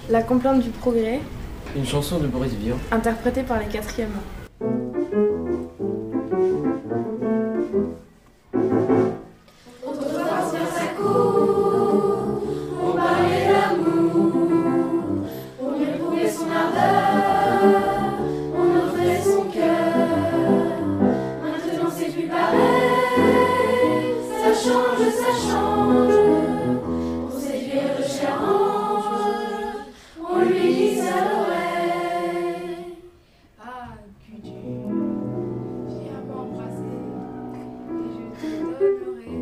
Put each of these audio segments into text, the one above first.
La complainte du progrès, Une chanson de Boris Vian. interprétée par les 4e. Autrefois sur sa cour, on parlait d'amour. Pour mieux prouver son ardeur, on offrait son cœur. Maintenant c'est plus pareil, ça change, ça change. Pour séduire le cher ange, on lui dit à l'oreille: Ah, Gudule, viens m'embrasser et je te donnerai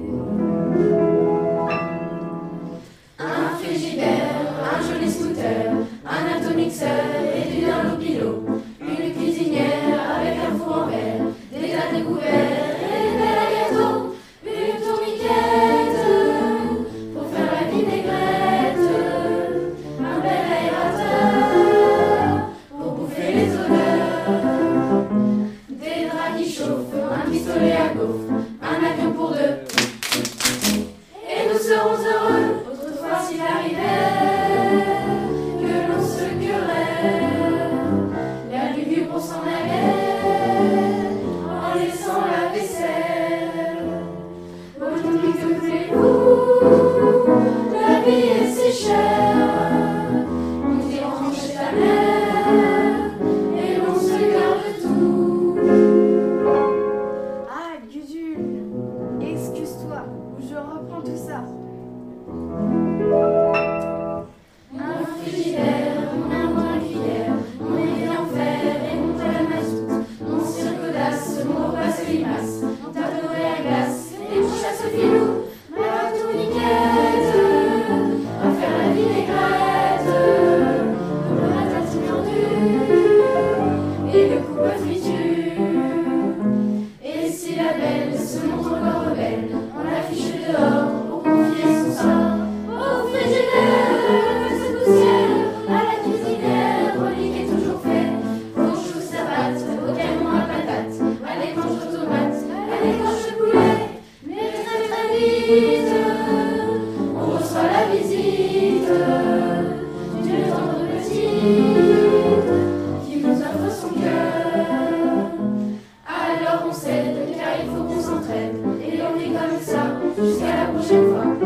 un frigidaire, un joli scooter, un atomixeur et du Dunlopilo, une cuisinière avec un four en verre, des tas de couverts et des belles à gâteau, une tourniquette pour faire la vinaigrette, un bel aérateur pour bouffer les odeurs, des draps qui chauffent, un pistolet à gaufres, un avion pour deux. Et nous serons heureux, autrefois s'il arrivait que l'on se querelle. La lugubre pour s'en allait en laissant la vaisselle. Aujourd'hui que voulez-vous, la vie est si chère. On dit rentre chez ta mère et l'on se garde tout. Ah, Gudule, excuse-toi, ou je reprends tout ça. Un frigidaire, mon amour, un cuillère, mon évier en fer et mon poêle à mazout, mon cirque d'as, mon repas de limace, mon tableau et à glace et mon chasse-filou, ma tourniquette, à faire la vinaigrette, le ratatouille en dur et le coupe friture. Et si la belle se montre encore rebelle, on l'affiche dehors pour confier son sort. Au frigidaire, faites poussière, à la cuisinière, relique est toujours fait. Aux choux à pâte, au canon à patate, à l'écorche de tomate, à l'écorche de poulet. Mais très très vite, on reçoit la visite d'une tendre petite qui nous offre son cœur. Alors on cède, car il faut qu'on s'entraide, et on est comme ça jusqu'à la prochaine fois.